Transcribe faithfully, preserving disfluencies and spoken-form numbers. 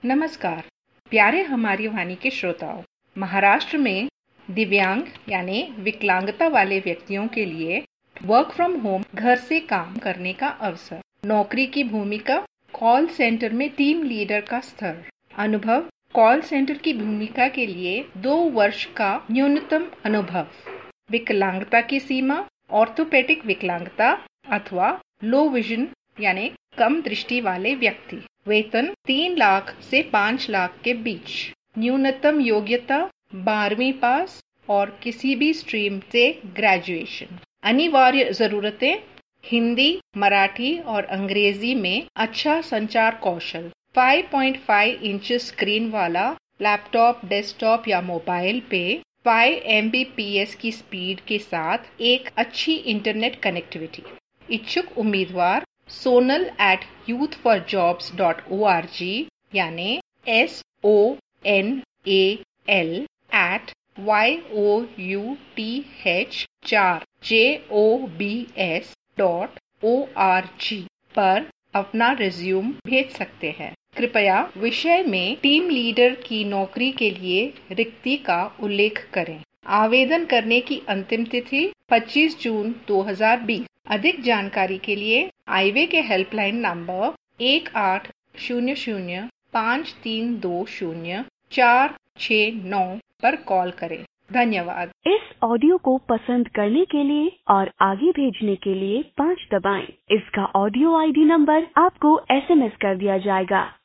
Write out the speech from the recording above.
नमस्कार प्यारे हमारी वाणी के श्रोताओं। महाराष्ट्र में दिव्यांग यानी विकलांगता वाले व्यक्तियों के लिए वर्क फ्रॉम होम, घर से काम करने का अवसर, नौकरी की भूमिका, कॉल सेंटर में टीम लीडर का स्तर, अनुभव, कॉल सेंटर की भूमिका के लिए दो वर्ष का न्यूनतम अनुभव, विकलांगता की सीमा, ऑर्थोपेडिक विकलांगता अथवा लो विजन यानी कम दृष्टि वाले व्यक्ति, वेतन तीन लाख से पाँच लाख के बीच, न्यूनतम योग्यता बारहवीं पास और किसी भी स्ट्रीम से ग्रेजुएशन। अनिवार्य जरूरतें हिंदी, मराठी और अंग्रेजी में अच्छा संचार कौशल, पाँच पॉइंट पाँच इंच स्क्रीन वाला लैपटॉप, डेस्कटॉप या मोबाइल पे पाँच एम बी पी एस की स्पीड के साथ एक अच्छी इंटरनेट कनेक्टिविटी। इच्छुक उम्मीदवार Sonal at youth for jobs dot O R G यानी S O N A L at Y O U T H चार J O B S dot O R G पर अपना रिज्यूम भेज सकते हैं। कृपया विषय में टीम लीडर की नौकरी के लिए रिक्ति का उल्लेख करें। आवेदन करने की अंतिम तिथि पच्चीस जून दो हज़ार बीस। अधिक जानकारी के लिए आईवे के हेल्पलाइन नंबर एक आठ शून्य शून्य पाँच तीन दो शून्य चार छः नौ पर कॉल करें। धन्यवाद। इस ऑडियो को पसंद करने के लिए और आगे भेजने के लिए पाँच दबाएं। इसका ऑडियो आई डी नंबर आपको एस एम एस कर दिया जाएगा।